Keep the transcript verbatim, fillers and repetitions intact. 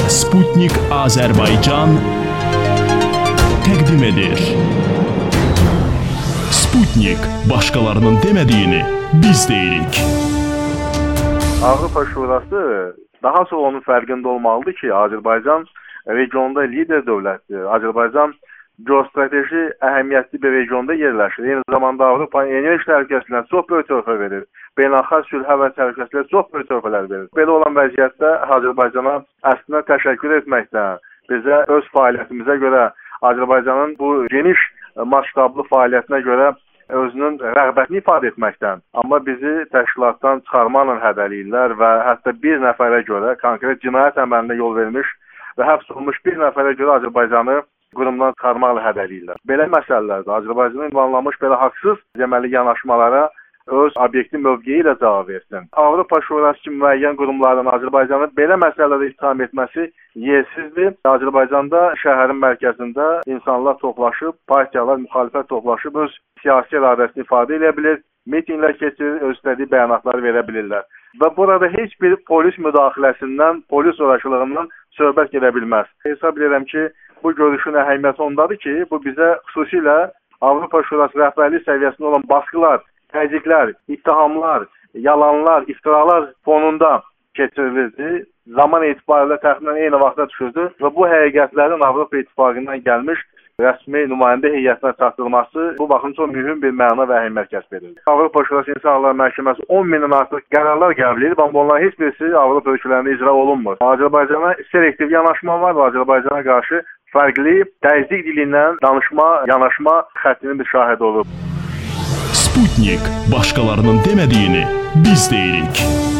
Sputnik Azərbaycan təqdim edir. Sputnik başqalarının demədiyini biz deyirik. Avropa Şurası daha çox onun fərqində olmalıdır ki, Azərbaycan regionda lider dövlətdir. Azərbaycan geostrateji əhəmiyyətli bir regionda yerləşir. Eyni zamanda Avropanın enerji təhlükəsindən çox böyük töhfə verir. Beynəlxalq sülhə və təhlükəsizliyə çox böyük töhfələr verir. Belə olan vəziyyətdə Azərbaycana əslində təşəkkür etməkdən, bizə öz fəaliyyətimizə görə, Azərbaycanın bu geniş maştablı fəaliyyətinə görə özünün rəğbətini ifadə etməkdən, amma bizi təşkilatdan çıxarmaqla hədələyirlər və hətta bir nəfərə görə konkret cinayət əməlinə yol vermiş və həbs olunmuş bir nəfərə görə Azərbaycanı qurumdan çıxarmaqla hədələyirlər. Belə məsələlərdə Azərbaycanın ünvanlanmış belə haqsız deməli yanaşmalara öz obyektiv mövqeyi ilə cavab versin. Avropa Şurası kimi müəyyən qurumların Azərbaycanı belə məsələlərdə ittiham etməsi yersizdir. Azərbaycanda şəhərin mərkəzində insanlar toplaşıb, partiyalar, müxalifət toplaşıb öz siyasi iradəsini ifadə edə bilir, mitinqlər keçirir, öz istədiyi bəyanatları verə bilirlər. Və burada heç bir polis müdaxiləsindən, polis zorakılığından söhbət gedə bilməz. Hesab edirəm ki, bu görüşün əhəmiyyəti ondadır ki, bu bizə xüsusilə Avropa Şurası rəhbərlik səviyyəsində olan baskılar, təzyiqlər, ittihamlar, yalanlar, iftiralar fonunda keçirilirdi. Zaman etibarilə təxminən eyni vaxtda düşürdü və bu həqiqətlərin Avropa İttifaqından gəlmiş rəsmi nümayəndə heyətinə çatdırılması bu baxımdan çox mühüm bir məna və əhəmiyyət kəsb edir. Avropa Şurası İnsan Hüquqları Məhkəməsi on mindən artıq qərarlar qəbul edib, amma onların heç birisi Avropa ölkələrində icra olunmur. Azərbaycana selektiv yanaşma var və Azərbaycana qarşı fərqli təzyiq dilindən danışma, yanaşma xəttinin bir şahidi olub. Sputnik başqalarının demədiyini biz deyirik.